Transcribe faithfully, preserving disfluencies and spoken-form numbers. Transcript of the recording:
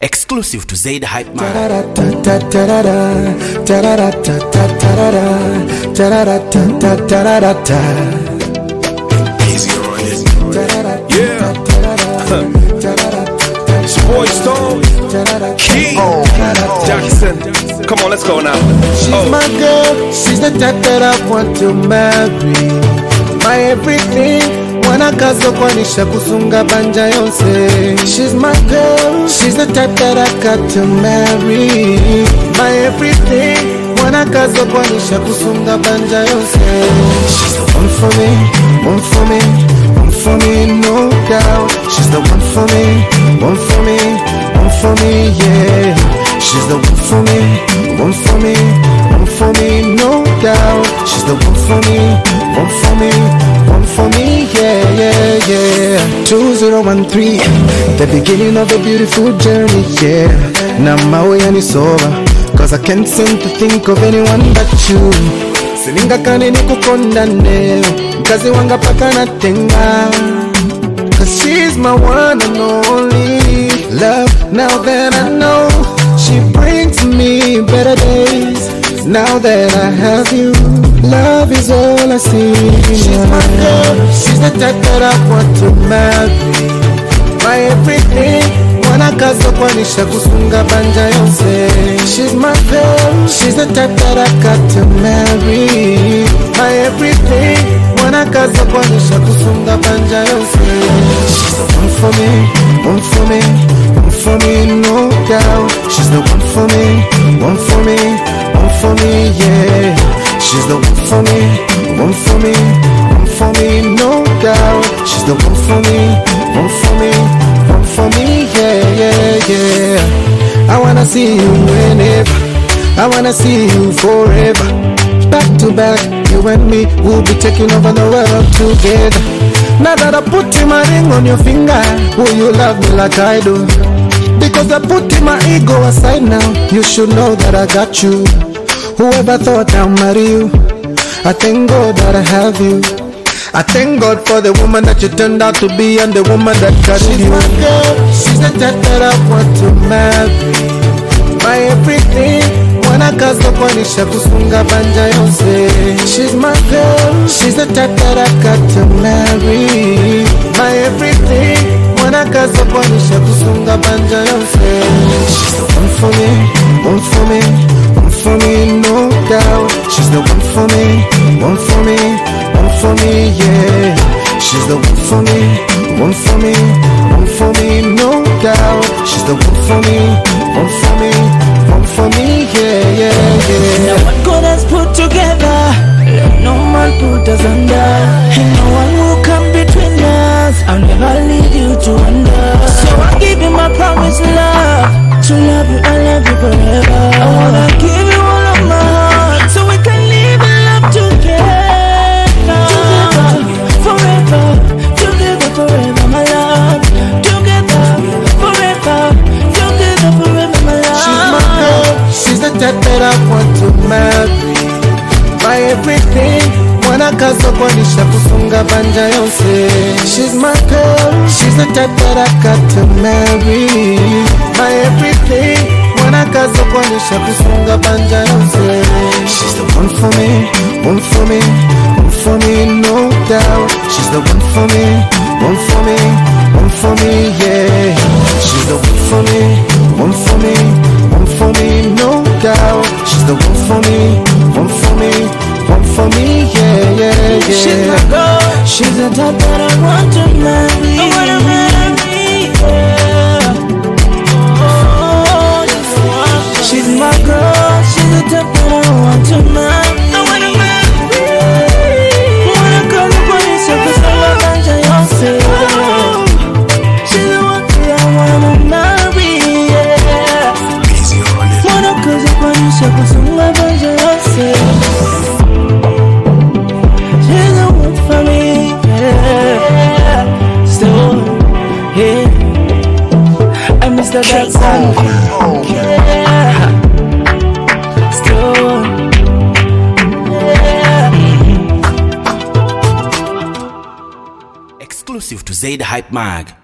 Exclusive to Zaid Hype Man. Easy on it. Yeah. It's your boy Stone. Key. Jackson. Come on, let's go now. She's Oh. my girl. She's the type that I want to marry. My everything. Wanakaza kwanisha kusunga banja yonse. She's my girl. She's the type that I got to marry. My everything. Wanakaza kwanisha kusunga banja yonse. She's the one for me, one for me, one for me, no doubt. She's the one for me, one for me, one for me, yeah. She's the one for me, one for me, one for me, no doubt. She's the one for me, one for me, one for me, yeah, yeah, yeah. two zero one three, the beginning of a beautiful journey, yeah. Now my way and it's over, cause I can't seem to think of anyone but you. Sininga kane nikukonda leo, mkazi wanga paka natenga. Cause she's my one and only love. Now that I know, she brings me better days. Now that I have you, love is all I see. She's my girl, she's the type that I want to marry. My everything. Wanakaza kwanisha kusunga banja yonse. She's my girl, she's the type that I got to marry. My everything. Wanakaza kwanisha kusunga banja yonse. She's the one for me, one for me, one for me, no doubt. She's the one for me, one for me, one for me, yeah. She's the one for me, one for me, one for me, no doubt. She's the one for me, one for me, one for me, yeah, yeah, yeah. I wanna see you whenever, I wanna see you forever. Back to back, you and me, we'll be taking over the world together. Now that I put my ring on your finger, will you love me like I do? Because I put my ego aside now, you should know that I got you. Whoever thought I'd marry you, I thank God that I have you. I thank God for the woman that you turned out to be and the woman that got you. She's my girl, she's the type that I want to marry. My everything, wanakaza kwanisha kusunga banja yonse. She's my girl, she's the type that I got to marry. My everything, wanakaza kwanisha kusunga banja yonse. She's the one for me, one for me, one for me, no doubt. She's the one for me, one for me, one for me, yeah. She's the one for me, one for me, one for me, no doubt. She's the one for me, one for me, one for me, yeah, yeah, yeah. Now what God has put together, let no man put us under. And no one will come between us, I'll never leave you to wonder. So I give you my promise, love, to love you, I love you forever. I wanna give you all of my heart, so we can live and love together. Forever, together forever, my love. Together, forever, together forever, my love. She's my girl, she's the type that I want to marry. My everything, wanakaza kwanisha kusunga banja yonse. She's my girl, she's the type that I got to marry. My everything, wanakaza kwanisha kusunga banja yonse. She's the one for me, one for me, one for me, no doubt. She's the one for me, one for me, one for me, yeah. She's the one for me, one for me, one for me, no doubt. She's the one for me, one for me, one for me, yeah, yeah, yeah. She's my girl, she's the type that I want to marry. I wanna marry, yeah. Oh, yes. She's my girl, she's the type that I want to marry. I wanna marry, wanna call her boy, so cause I love Anja Yonse. She's the one that I wanna marry, yeah. Easy on it. Wanna call her boy, so cause I love Anja Yonse. She's the one for me, yeah. Still, yeah. I'm Mister Jackson, yeah. Still, yeah. Exclusive to Zaid Hype Mag.